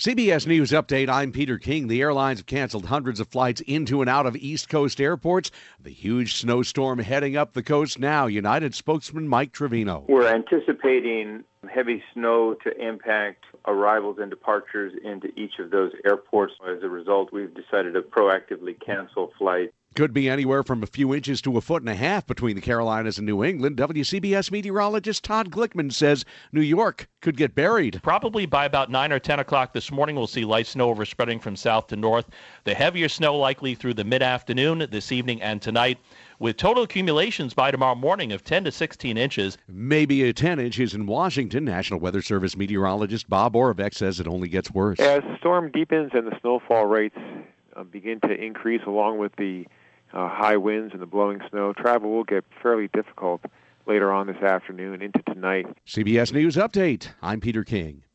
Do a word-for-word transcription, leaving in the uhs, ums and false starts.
C B S News Update, I'm Peter King. The airlines have canceled hundreds of flights into and out of East Coast airports. The huge snowstorm heading up the coast now. United spokesman Mike Trevino. We're anticipating heavy snow to impact arrivals and departures into each of those airports. As a result, we've decided to proactively cancel flights. Could be anywhere from a few inches to a foot and a half between the Carolinas and New England. W C B S meteorologist Todd Glickman says New York could get buried. Probably by about nine or ten o'clock this morning, we'll see light snow overspreading from south to north. The heavier snow likely through the mid-afternoon this evening and tonight, with total accumulations by tomorrow morning of ten to sixteen inches. Maybe a ten inches in Washington. National Weather Service meteorologist Bob Oravec says it only gets worse. As the storm deepens and the snowfall rates uh, begin to increase along with the Uh, high winds and the blowing snow, travel will get fairly difficult later on this afternoon into tonight. C B S News Update. I'm Peter King.